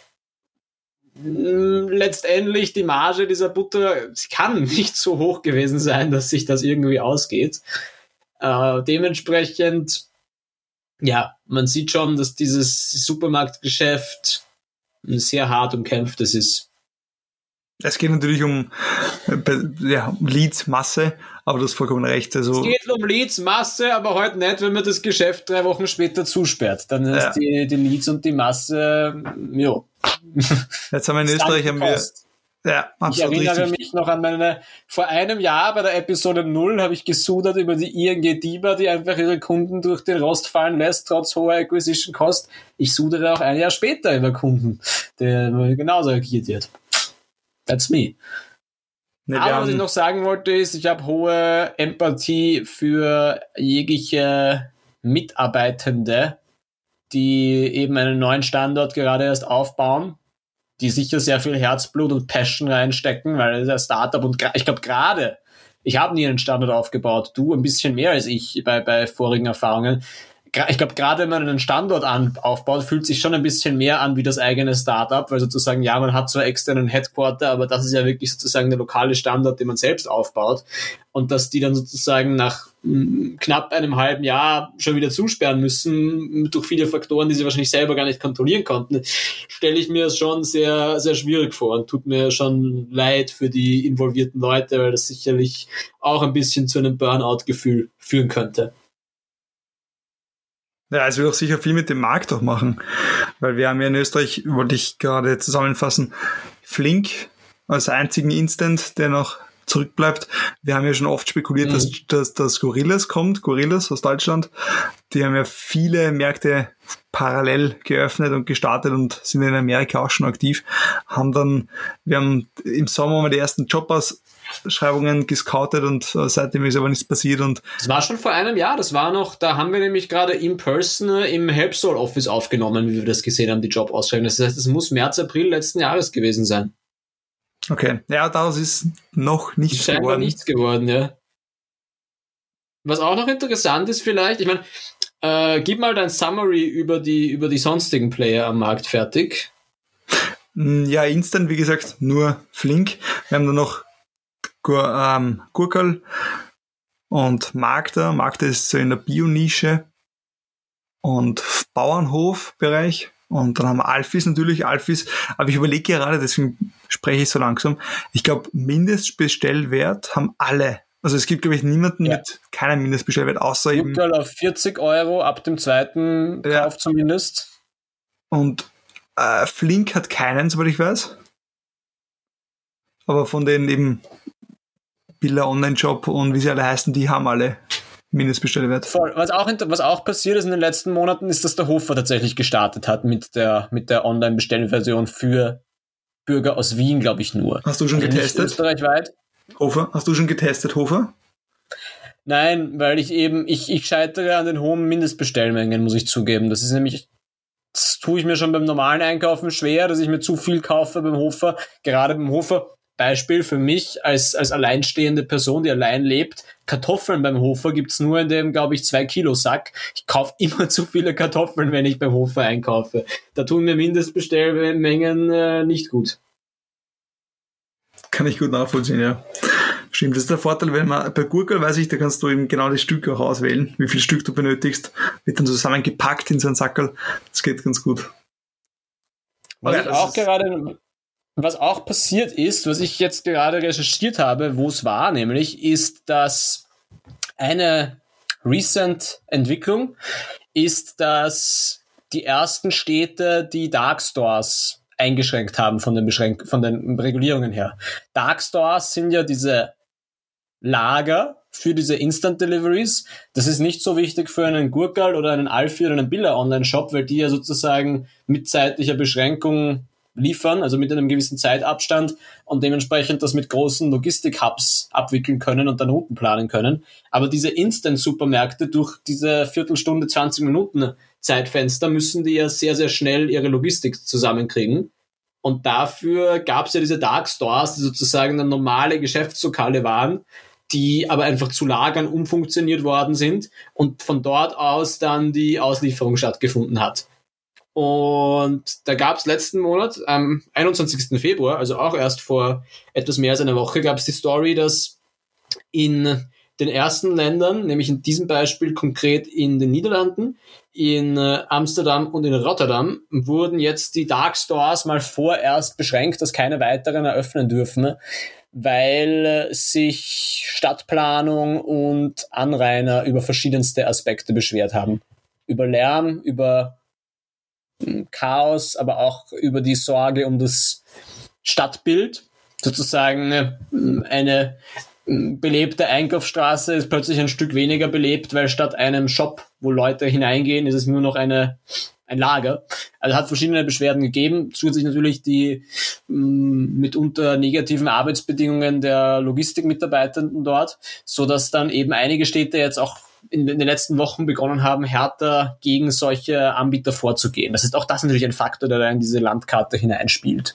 Letztendlich die Marge dieser Butter, sie kann nicht so hoch gewesen sein, dass sich das irgendwie ausgeht. Äh, dementsprechend ja, man sieht schon, dass dieses Supermarktgeschäft sehr hart umkämpftes ist. Es geht natürlich um ja, Leads-Masse, aber du hast vollkommen recht. Also, es geht um Leads-Masse, aber heute nicht, wenn man das Geschäft drei Wochen später zusperrt. Dann ist ja. die, die Leads und die Masse, ja. Jetzt haben wir in Österreich haben wir, ja, ich erinnere richtig. mich noch an meine, vor einem Jahr bei der Episode null habe ich gesudert über die I N G DiBa, die einfach ihre Kunden durch den Rost fallen lässt, trotz hoher Acquisition Cost. Ich sudere auch ein Jahr später über Kunden, der genauso agiert wird. That's me. Nee, Aber was ich noch sagen wollte ist, ich habe hohe Empathie für jegliche Mitarbeitende, die eben einen neuen Standort gerade erst aufbauen, die sicher sehr viel Herzblut und Passion reinstecken, weil das ist ein Startup und ich glaube gerade, ich habe nie einen Standort aufgebaut, du ein bisschen mehr als ich bei, bei vorigen Erfahrungen. Ich glaube, gerade wenn man einen Standort an, aufbaut, fühlt sich schon ein bisschen mehr an wie das eigene Startup, weil sozusagen, ja, man hat zwar extra einen Headquarter, aber das ist ja wirklich sozusagen der lokale Standort, den man selbst aufbaut. Und dass die dann sozusagen nach m, knapp einem halben Jahr schon wieder zusperren müssen, durch viele Faktoren, die sie wahrscheinlich selber gar nicht kontrollieren konnten, stelle ich mir das schon sehr, sehr schwierig vor und tut mir schon leid für die involvierten Leute, weil das sicherlich auch ein bisschen zu einem Burnout-Gefühl führen könnte. Ja, es wird auch sicher viel mit dem Markt auch machen, weil wir haben ja in Österreich, wollte ich gerade zusammenfassen, Flink als einzigen Instant, der noch zurückbleibt. Wir haben ja schon oft spekuliert, mhm. dass, dass, dass Gorillas kommt, Gorillas aus Deutschland. Die haben ja viele Märkte parallel geöffnet und gestartet und sind in Amerika auch schon aktiv. Haben dann, wir haben im Sommer mal die ersten Jobausschreibungen gescoutet und äh, seitdem ist aber nichts passiert. Und das war schon vor einem Jahr, das war noch, da haben wir nämlich gerade in person im Helpsol Office aufgenommen, wie wir das gesehen haben, die Jobausschreibungen. Das heißt, es muss März, April letzten Jahres gewesen sein. Okay, ja, daraus ist noch nichts geworden. Scheinbar nichts geworden, ja. Was auch noch interessant ist vielleicht, ich meine, äh, gib mal dein Summary über die, über die sonstigen Player am Markt fertig. Ja, Instant, wie gesagt, nur Flink. Wir haben dann noch Gur, ähm, Gurkel und Magda. Magda ist so in der Bio-Nische und Bauernhof-Bereich. Und dann haben wir Alphys natürlich, Alphys. Aber ich überlege gerade, deswegen spreche ich so langsam. Ich glaube, Mindestbestellwert haben alle. Also es gibt, glaube ich, niemanden ja. mit keinem Mindestbestellwert, außer eben... Gurkel auf vierzig Euro, ab dem zweiten ja. Kauf zumindest. Und äh, Flink hat keinen, soweit ich weiß. Aber von den eben Billa Online-Shop und wie sie alle heißen, die haben alle Mindestbestellwert. Voll. Was auch, was auch passiert ist in den letzten Monaten, ist, dass der Hofer tatsächlich gestartet hat mit der, mit der Online-Bestellversion für Bürger aus Wien, glaube ich, nur. Hast du schon also getestet? Nicht österreichweit. Hofer? Hast du schon getestet, Hofer? Nein, weil ich eben, ich, ich scheitere an den hohen Mindestbestellmengen, muss ich zugeben. Das ist nämlich, das tue ich mir schon beim normalen Einkaufen schwer, dass ich mir zu viel kaufe beim Hofer. Gerade beim Hofer, Beispiel für mich als, als alleinstehende Person, die allein lebt, Kartoffeln beim Hofer gibt's nur in dem, glaube ich, zwei Kilo Sack. Ich kaufe immer zu viele Kartoffeln, wenn ich beim Hofer einkaufe. Da tun mir Mindestbestellmengen äh, nicht gut. Kann ich gut nachvollziehen, ja. Stimmt, das ist der Vorteil, wenn man bei Gurkel, weiß ich, da kannst du eben genau das Stück auch auswählen, wie viel Stück du benötigst, wird dann zusammengepackt in so einen Sackerl. Das geht ganz gut. Was ja, ich auch gerade, was auch passiert ist, was ich jetzt gerade recherchiert habe, wo es war, nämlich, ist, dass eine recent Entwicklung ist, dass die ersten Städte die Dark Stores eingeschränkt haben von den Beschränk- von den Regulierungen her. Dark Stores sind ja diese Lager für diese Instant Deliveries. Das ist nicht so wichtig für einen Gurkel oder einen Alfie oder einen Billa Online-Shop, weil die ja sozusagen mit zeitlicher Beschränkung liefern, also mit einem gewissen Zeitabstand und dementsprechend das mit großen Logistik-Hubs abwickeln können und dann Routen planen können. Aber diese Instant-Supermärkte durch diese Viertelstunde, zwanzig Minuten Zeitfenster müssen die ja sehr, sehr schnell ihre Logistik zusammenkriegen. Und dafür gab es ja diese Dark Stores, die sozusagen dann normale Geschäftslokale waren, die aber einfach zu Lagern umfunktioniert worden sind und von dort aus dann die Auslieferung stattgefunden hat. Und da gab es letzten Monat, am einundzwanzigsten Februar, also auch erst vor etwas mehr als einer Woche, gab es die Story, dass in den ersten Ländern, nämlich in diesem Beispiel konkret in den Niederlanden, in äh, Amsterdam und in Rotterdam, wurden jetzt die Dark Stores mal vorerst beschränkt, dass keine weiteren eröffnen dürfen, weil äh, sich Stadtplanung und Anrainer über verschiedenste Aspekte beschwert haben. Über Lärm, über äh, Chaos, aber auch über die Sorge um das Stadtbild. Sozusagen äh, eine belebte Einkaufsstraße ist plötzlich ein Stück weniger belebt, weil statt einem Shop, wo Leute hineingehen, ist es nur noch eine ein Lager. Also hat verschiedene Beschwerden gegeben. Zusätzlich natürlich die mh, mitunter negativen Arbeitsbedingungen der Logistikmitarbeitenden dort, so dass dann eben einige Städte jetzt auch in, in den letzten Wochen begonnen haben, härter gegen solche Anbieter vorzugehen. Das ist auch das natürlich ein Faktor, der da in diese Landkarte hineinspielt.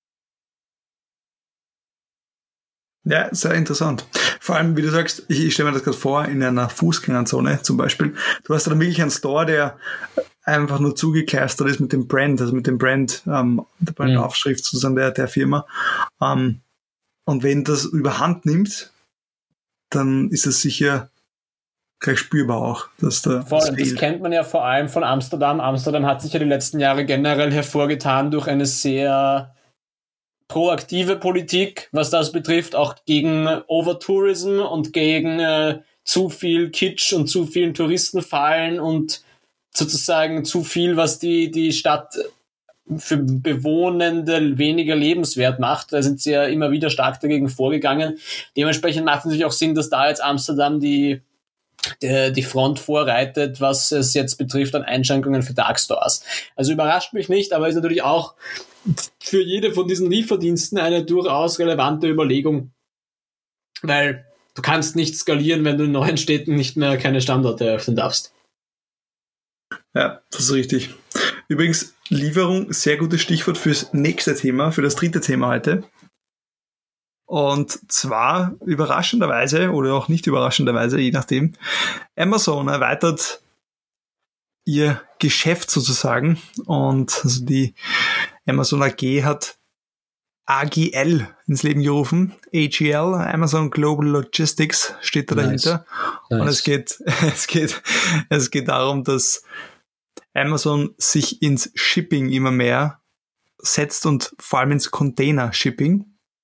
Ja, sehr interessant. Vor allem, wie du sagst, ich, ich stelle mir das gerade vor, in einer Fußgängerzone zum Beispiel. Du hast da wirklich einen Store, der einfach nur zugekleistert ist mit dem Brand, also mit dem Brand, ähm, der Brandaufschrift sozusagen der, der Firma. Ähm, und wenn das überhand nimmt, dann ist es sicher gleich spürbar auch, dass da Voll, das, das kennt man ja vor allem von Amsterdam. Amsterdam hat sich ja die letzten Jahre generell hervorgetan durch eine sehr proaktive Politik, was das betrifft, auch gegen Overtourism und gegen äh, zu viel Kitsch und zu vielen Touristenfallen und sozusagen zu viel, was die, die Stadt für Bewohnende weniger lebenswert macht. Da sind sie ja immer wieder stark dagegen vorgegangen. Dementsprechend macht es natürlich auch Sinn, dass da jetzt Amsterdam die die, die Front vorreitet, was es jetzt betrifft an Einschränkungen für Dark Stores. Also überrascht mich nicht, aber ist natürlich auch für jede von diesen Lieferdiensten eine durchaus relevante Überlegung, weil du kannst nicht skalieren, wenn du in neuen Städten nicht mehr keine Standorte eröffnen darfst. Ja, das ist richtig. Übrigens, Lieferung, sehr gutes Stichwort fürs nächste Thema, für das dritte Thema heute. Und zwar überraschenderweise oder auch nicht überraschenderweise, je nachdem, Amazon erweitert ihr Geschäft sozusagen und also die Amazon A G hat A G L ins Leben gerufen. A G L, Amazon Global Logistics, steht da nice. dahinter. Nice. Und es geht, es geht, es geht darum, dass Amazon sich ins Shipping immer mehr setzt und vor allem ins Container-Shipping.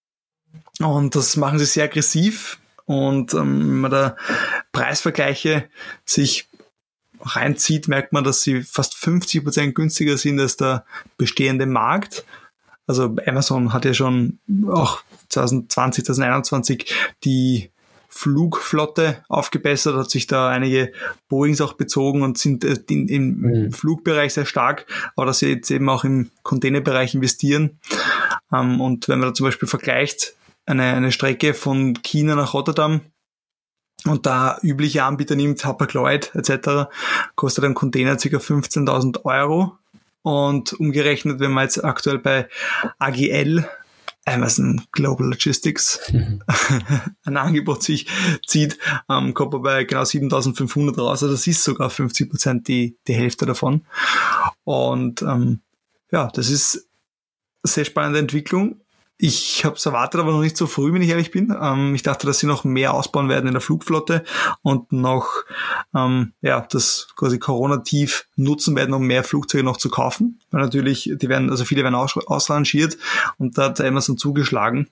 Und das machen sie sehr aggressiv. Und ähm, wenn man da Preisvergleiche sich reinzieht, merkt man, dass sie fast fünfzig Prozent günstiger sind als der bestehende Markt. Also Amazon hat ja schon auch zwanzig zwanzig, zwanzig einundzwanzig die Flugflotte aufgebessert, hat sich da einige Boeings auch bezogen und sind in, im mhm. Flugbereich sehr stark, aber dass sie jetzt eben auch im Containerbereich investieren. Ähm, und wenn man da zum Beispiel vergleicht, eine, eine Strecke von China nach Rotterdam und da übliche Anbieter nimmt, Hapag-Lloyd et cetera, kostet ein Container ca. fünfzehntausend Euro. Und umgerechnet, wenn man jetzt aktuell bei A G L, Amazon Global Logistics, mhm. ein Angebot sich zieht, ähm, kommt man bei genau siebentausendfünfhundert raus. Also das ist sogar fünfzig Prozent die, die Hälfte davon. Und ähm, ja, das ist eine sehr spannende Entwicklung. Ich habe es erwartet, aber noch nicht so früh, wenn ich ehrlich bin. Ähm, ich dachte, dass sie noch mehr ausbauen werden in der Flugflotte und noch ähm, ja das quasi Corona-Tief nutzen werden, um mehr Flugzeuge noch zu kaufen. Weil natürlich, die werden, also viele werden aus, ausrangiert und da hat Amazon zugeschlagen.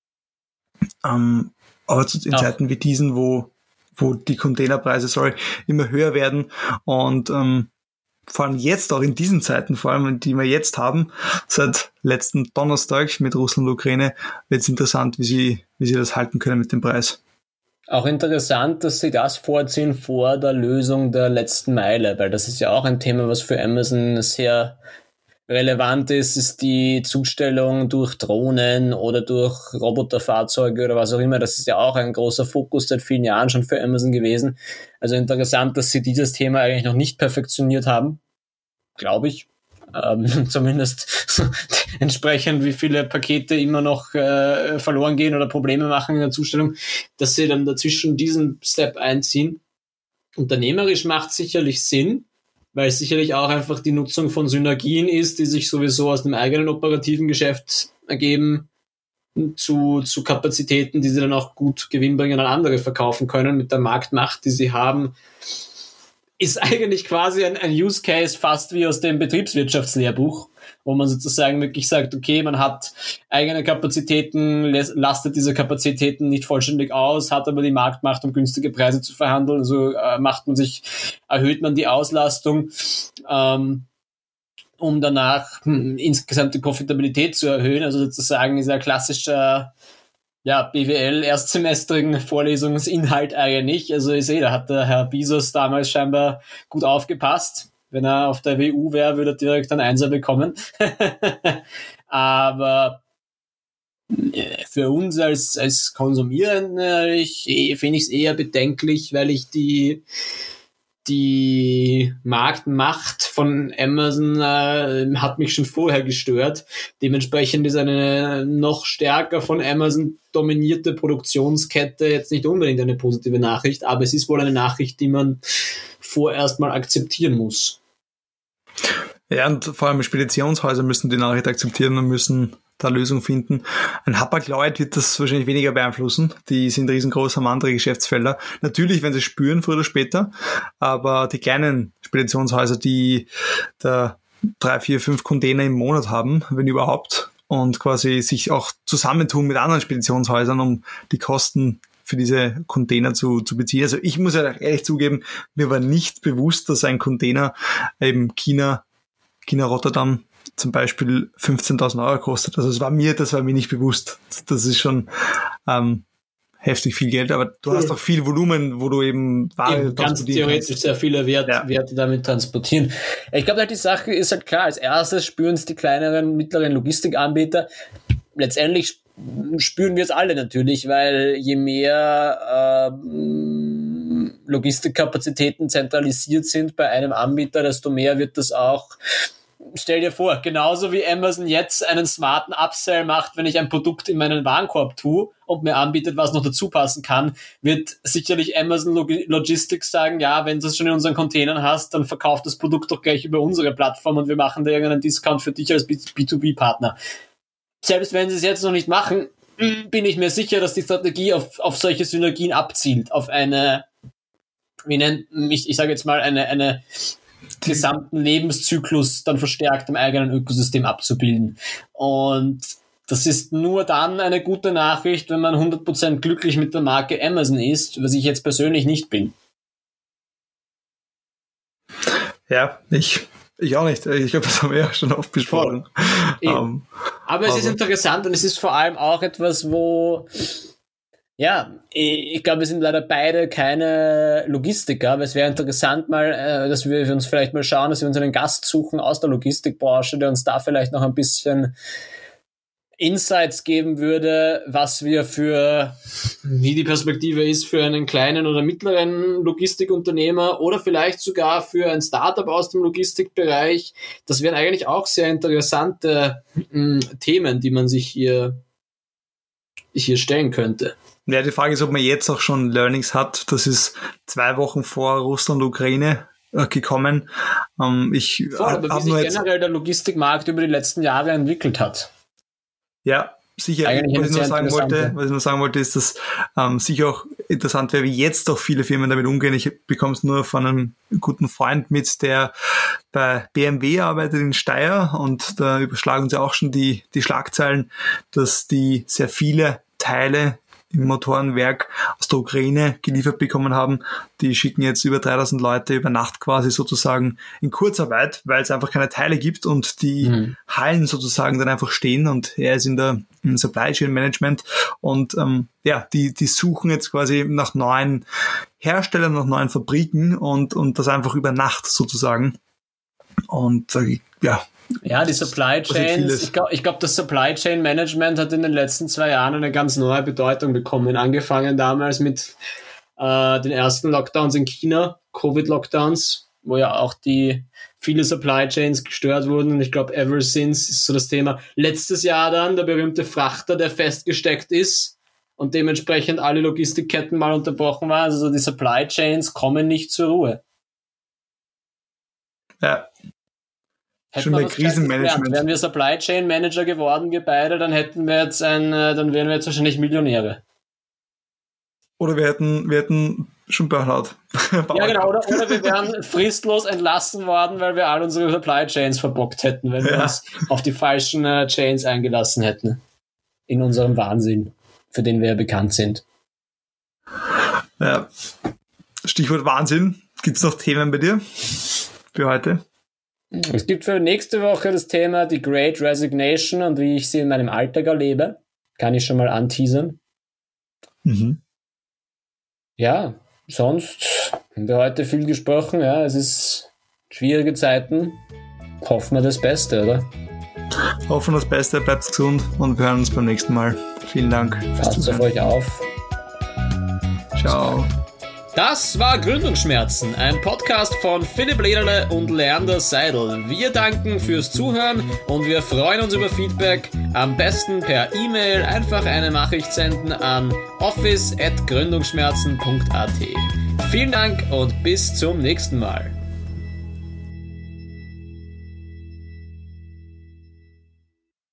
Ähm, aber in ja. Zeiten wie diesen, wo wo die Containerpreise, sorry, immer höher werden und ähm, vor allem jetzt, auch in diesen Zeiten, vor allem die wir jetzt haben, seit letzten Donnerstag mit Russland und Ukraine, wird es interessant, wie sie, wie sie das halten können mit dem Preis. Auch interessant, dass sie das vorziehen vor der Lösung der letzten Meile, weil das ist ja auch ein Thema, was für Amazon sehr relevant ist, ist die Zustellung durch Drohnen oder durch Roboterfahrzeuge oder was auch immer. Das ist ja auch ein großer Fokus seit vielen Jahren schon für Amazon gewesen. Also interessant, dass sie dieses Thema eigentlich noch nicht perfektioniert haben, glaube ich. Ähm, zumindest entsprechend, wie viele Pakete immer noch äh, verloren gehen oder Probleme machen in der Zustellung, dass sie dann dazwischen diesen Step einziehen. Unternehmerisch macht sicherlich Sinn, weil es sicherlich auch einfach die Nutzung von Synergien ist, die sich sowieso aus dem eigenen operativen Geschäft ergeben. zu, zu Kapazitäten, die sie dann auch gut gewinnbringend an andere verkaufen können mit der Marktmacht, die sie haben, ist eigentlich quasi ein, ein Use Case fast wie aus dem Betriebswirtschaftslehrbuch, wo man sozusagen wirklich sagt, okay, man hat eigene Kapazitäten, lastet diese Kapazitäten nicht vollständig aus, hat aber die Marktmacht, um günstige Preise zu verhandeln, also äh, macht man sich, erhöht man die Auslastung, ähm, um danach hm, insgesamt die Profitabilität zu erhöhen, also sozusagen ist ein klassischer ja, B W L erstsemestrigen Vorlesungsinhalt eigentlich, also ich sehe, da hat der Herr Bezos damals scheinbar gut aufgepasst. Wenn er auf der W U wäre, würde er direkt einen Einser bekommen. Aber für uns als, als Konsumierende ich, finde ich es eher bedenklich, weil ich die, die Marktmacht von Amazon äh, hat mich schon vorher gestört. Dementsprechend ist eine noch stärker von Amazon dominierte Produktionskette jetzt nicht unbedingt eine positive Nachricht, aber es ist wohl eine Nachricht, die man vorerst mal akzeptieren muss. Ja, und vor allem Speditionshäuser müssen die Nachricht akzeptieren und müssen da Lösungen finden. Ein Hapag-Lloyd wird das wahrscheinlich weniger beeinflussen. Die sind riesengroß, haben andere Geschäftsfelder. Natürlich, wenn sie spüren, früher oder später. Aber die kleinen Speditionshäuser, die da drei, vier, fünf Container im Monat haben, wenn überhaupt, und quasi sich auch zusammentun mit anderen Speditionshäusern, um die Kosten für diese Container zu, zu beziehen. Also ich muss ja ehrlich zugeben, mir war nicht bewusst, dass ein Container eben China, China Rotterdam zum Beispiel fünfzehntausend Euro kostet. Also es war mir, das war mir nicht bewusst. Das ist schon ähm, heftig viel Geld, aber du hast auch viel Volumen, wo du eben Ware ganz theoretisch kannst. Sehr viele Wert, ja. Werte damit transportieren. Ich glaube halt, die Sache ist halt klar, als erstes spüren es die kleineren, mittleren Logistikanbieter. Letztendlich spüren wir es alle natürlich, weil je mehr äh, Logistikkapazitäten zentralisiert sind bei einem Anbieter, desto mehr wird das auch, stell dir vor, genauso wie Amazon jetzt einen smarten Upsell macht, wenn ich ein Produkt in meinen Warenkorb tue und mir anbietet, was noch dazu passen kann, wird sicherlich Amazon Log- Logistics sagen, ja, wenn du es schon in unseren Containern hast, dann verkauf das Produkt doch gleich über unsere Plattform und wir machen da irgendeinen Discount für dich als B zwei B-Partner. Selbst wenn sie es jetzt noch nicht machen, bin ich mir sicher, dass die Strategie auf, auf solche Synergien abzielt, auf eine, wie nennt ich, ich sage jetzt mal, eine, eine gesamten Lebenszyklus dann verstärkt im eigenen Ökosystem abzubilden. Und das ist nur dann eine gute Nachricht, wenn man hundert Prozent glücklich mit der Marke Amazon ist, was ich jetzt persönlich nicht bin. Ja, ich... Ich auch nicht. Ich glaube, das haben wir ja schon oft besprochen. Um, aber es aber. ist interessant und es ist vor allem auch etwas, wo, ja, ich glaube, wir sind leider beide keine Logistiker, aber es wäre interessant mal, dass wir uns vielleicht mal schauen, dass wir uns einen Gast suchen aus der Logistikbranche, der uns da vielleicht noch ein bisschen Insights geben würde, was wir für, wie die Perspektive ist für einen kleinen oder mittleren Logistikunternehmer oder vielleicht sogar für ein Startup aus dem Logistikbereich. Das wären eigentlich auch sehr interessante mh, Themen, die man sich hier, hier stellen könnte. Ja, die Frage ist, ob man jetzt auch schon Learnings hat. Das ist zwei Wochen vor Russland-Ukraine gekommen. Ähm, ich Voll, aber wie sich generell der Logistikmarkt über die letzten Jahre entwickelt hat. Ja, sicher. Was ich, nur sagen wollte, was ich nur sagen wollte, ist, dass ähm, sicher auch interessant wäre, wie jetzt auch viele Firmen damit umgehen. Ich bekomme es nur von einem guten Freund mit, der bei B M W arbeitet in Steyr, und da überschlagen uns ja auch schon die, die Schlagzeilen, dass die sehr viele Teile im Motorenwerk aus der Ukraine geliefert bekommen haben. Die schicken jetzt über dreitausend Leute über Nacht quasi sozusagen in Kurzarbeit, weil es einfach keine Teile gibt und die mhm. Hallen sozusagen dann einfach stehen, und er ist in der im Supply Chain Management, und ähm, ja, die die suchen jetzt quasi nach neuen Herstellern, nach neuen Fabriken und und das einfach über Nacht sozusagen. Und äh, ja, Ja, die Supply Chains, ich glaube, ich glaub, das Supply Chain Management hat in den letzten zwei Jahren eine ganz neue Bedeutung bekommen. Angefangen damals mit äh, den ersten Lockdowns in China, Covid-Lockdowns, wo ja auch die viele Supply Chains gestört wurden. Und ich glaube, ever since ist so das Thema. Letztes Jahr dann der berühmte Frachter, der festgesteckt ist und dementsprechend alle Logistikketten mal unterbrochen waren. Also die Supply Chains kommen nicht zur Ruhe. Ja. Hätten wir Krisenmanagement. Wären wir Supply Chain Manager geworden, wir beide, dann hätten wir jetzt ein, dann wären wir jetzt wahrscheinlich Millionäre. Oder wir hätten, wir hätten schon Burnout. Ja, genau, oder, oder wir wären fristlos entlassen worden, weil wir all unsere Supply Chains verbockt hätten, wenn wir ja. uns auf die falschen äh, Chains eingelassen hätten. In unserem Wahnsinn, für den wir ja bekannt sind. Ja. Stichwort Wahnsinn. Gibt's noch Themen bei dir für heute? Es gibt für nächste Woche das Thema die Great Resignation und wie ich sie in meinem Alltag erlebe. Kann ich schon mal anteasern. Mhm. Ja, sonst haben wir heute viel gesprochen. Ja, es ist schwierige Zeiten. Hoffen wir das Beste, oder? Hoffen wir das Beste, bleibt gesund und wir hören uns beim nächsten Mal. Vielen Dank. Passt auf euch auf. Ciao. Das war Gründungsschmerzen, ein Podcast von Philipp Lederle und Leander Seidel. Wir danken fürs Zuhören und wir freuen uns über Feedback. Am besten per E-Mail einfach eine Nachricht senden an office at gründungsschmerzen punkt a t. Vielen Dank und bis zum nächsten Mal.